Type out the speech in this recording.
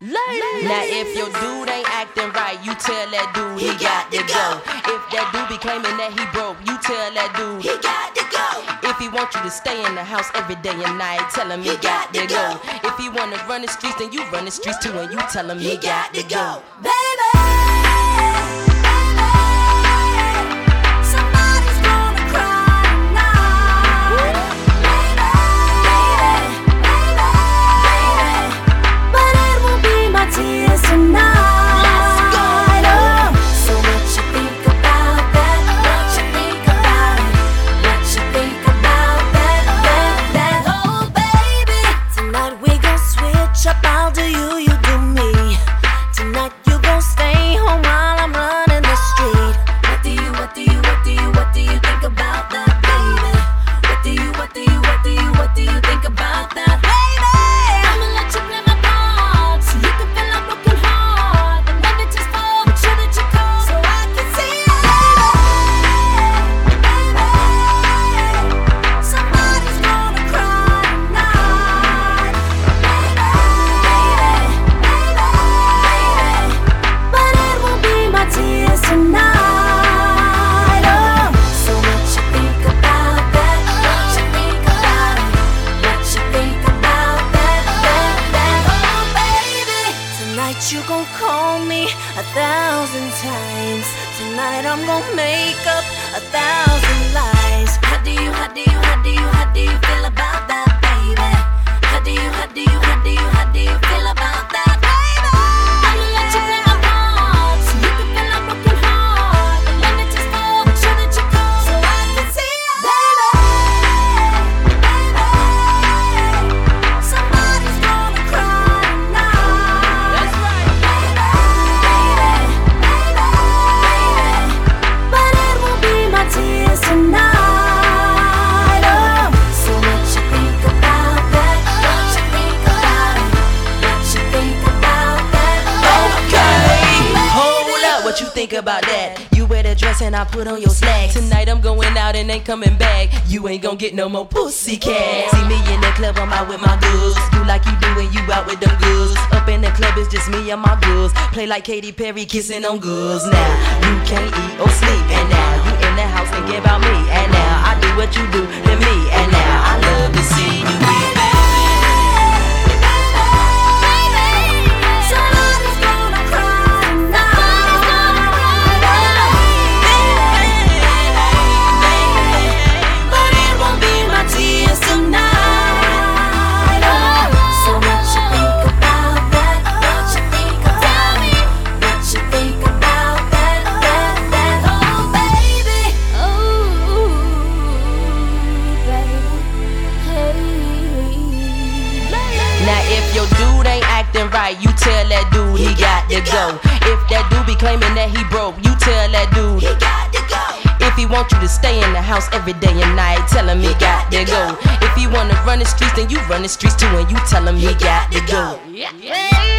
Now if your dude ain't acting right, you tell that dude he got to go. If that dude be claiming that he broke, you tell that dude he got to go. If he want you to stay in the house every day and night, tell him he got to go. If he wanna run the streets, then you run the streets too, and you tell him he got to go. Baby, tears tonight. Let's go. Oh, so what you think about that? What you think about it? What you think about that? Oh baby, tonight we gon' switch up. I'll do you, you do me. Tonight you gon' stay home while I'm running the street. What do you think about that, baby? What do you think about that, baby? I'ma let you play my part, so you can feel like broken heart. And let me just fall, make sure that you call, so I can see it. Baby, somebody's gonna cry tonight. Baby, but it won't be my tears tonight. Oh, so what you think about that? What you think about it? What you think about that? Oh baby, tonight you gon' call me 1,000 times. Tonight I'm gon' make up 1,000 lies. How do you feel about that, baby? How do you feel about that, baby? I'ma let you play my part, so you can feel like broken heart. And let me just fall, make sure that you call, so I can see it. Baby, somebody's gonna cry tonight. That's right. But it won't be my tears tonight. Oh, so what you think about that? What you think about it? What you think about that? Okay, hold up, what you think about that? You wear the dress and I put on your slacks. Tonight I'm going out and ain't coming back. You ain't gon' get no more pussycat. See me in the club, I'm out with my goods. Do like you do when you out with them goods. Up in the club, it's just me and my goods. Play like Katy Perry, kissing on goods. Now you can't eat or sleep, and now you in the house thinking about me. And now I do what you do to me, and now I love to see you weep. Somebody's gonna cry tonight. But it won't be my tears tonight. Oh, so what you think about that? What you think about it? What you think about that? Oh baby, Now if your dude ain't acting right, you tell that dude he got to go. If that dude be claiming that he broke, you tell that dude he got to go. if he want you to stay in the house every day and night, tell him he got to go. If he wanna run the streets, then you run the streets too, and you tell him he got to go. Yeah.